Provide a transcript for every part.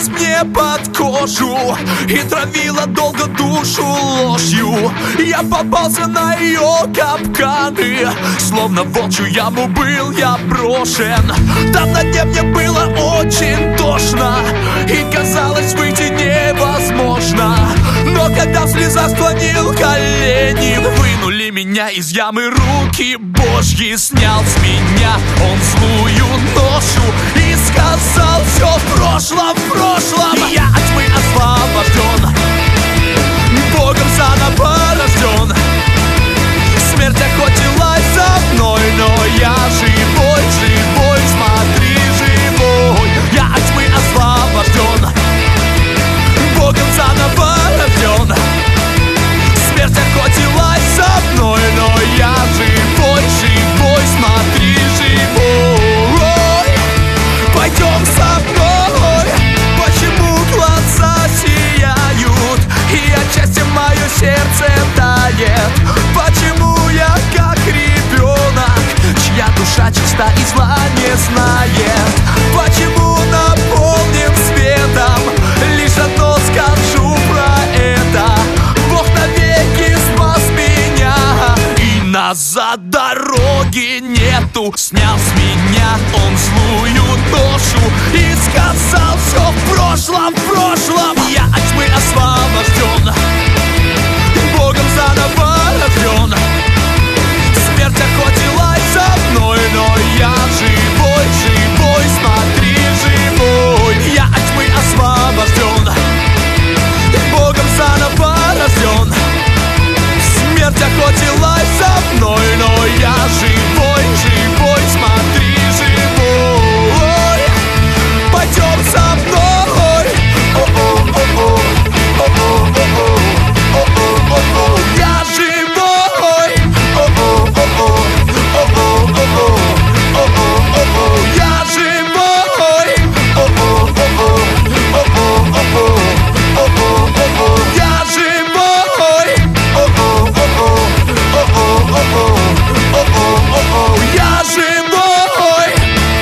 впивалась мне под кожу и травила долго душу ложью. Я попался на ее капканы, словно в волчью яму был я брошен. Там на дне мне было очень тошно, и казалось выйти невозможно. Но когда в слезах склонил колени, вынули меня из ямы руки Божьи. Снял с меня он злую ношу и сказал: все в прошлом, в прошлом. Я от тьмы освобожден, Богом заново рожден. Смерть охотилась за мной, но я живой, живой, смотри, живой. Я от тьмы освобожден, Богом заново рожден. Смерть охотилась за мной, но я живой, живой, смотри, живой. Пойдем со мной, почему глаза сияют и отчасти мое сердце тает? Почему я как ребенок, чья душа чиста и зла не знает? Почему наполнен светом? Лишь одно скажу про это: Бог навеки спас меня, и назад дороги нету. Снял с меня он злую ношу и сказал: все в прошлом, в прошлом. Я от тьмы освобожден, Богом заново рожден. Смерть охотилась за мной, но я живой, живой, смотри, живой. Я от тьмы освобожден, Богом заново рожден. Смерть охотилась за мной, но я живой, живой, смотри, живой. Пойдем со мной. О-о-о-о, о-о-о-о, о-о-о-о. Я живой. О-о-о-о, о-о-о-о, о-о-о-о. Я живой. О-о-о-о, о-о-о-о, о-о-о-о. Я живой. О-о-о-о, о-о-о-о, о-о-о-о. Я живой.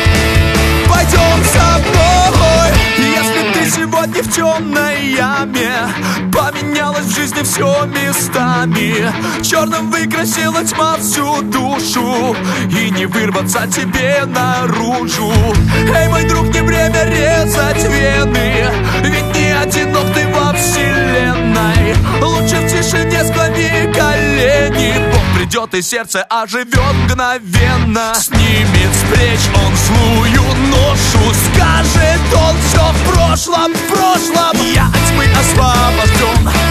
Пойдем со мной. Если ты сегодня в темной яме, поменялось в жизни все местами, черным выкрасила тьма всю душу, и не вырваться тебе наружу. Эй, мой друг, не время резать вены, ведь не одинок ты во вселенной. Лучше в тишине склони колени, Бог придет и сердце оживет мгновенно. Снимет с плеч он злую ношу, скажет он: все в прошлом, в прошлом. Я от тьмы освобожден,